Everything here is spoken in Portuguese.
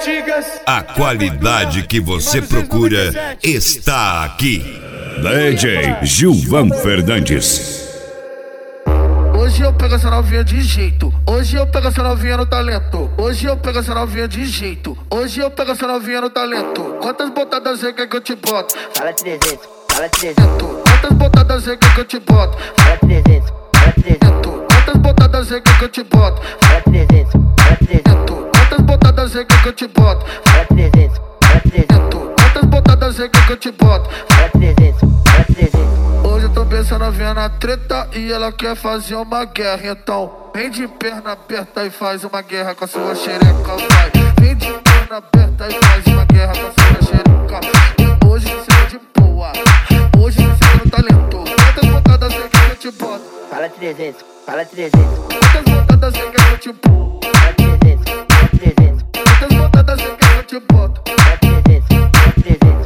antigas. A qualidade que você procura está aqui. DJ Gilvan Fernandes. Hoje eu pego essa novinha de jeito. Hoje eu pego essa novinha no talento. Hoje eu pego essa novinha de jeito. Hoje eu pego essa novinha no talento. Quantas botadas você quer que eu te boto? Fala 300, fala 300. Quantas botadas você quer que eu te boto? Fala 300, fala 300. Quantas botadas você quer que eu te boto? Fala 300, fala 300. Quantas botadas você quer que eu te boto? Fala 300, fala 300. Quantas botadas você quer que eu te boto? Fala 300, fala 300. Hoje eu tô pensando a novinha na treta e ela quer fazer uma guerra. Então vem de perna aberta e faz uma guerra com a sua xereca, vai. Vem de perna aberta e faz uma guerra com a sua xereca. Hoje você é de boa, hoje você é no talento. Quantas botadas você quer que eu te boto? Fala 300, fala 300. Quantas botadas você quer que eu te boto? Fala 300, fala 300. Quantas botadas você quer que eu te boto? Fala 300, fala 300.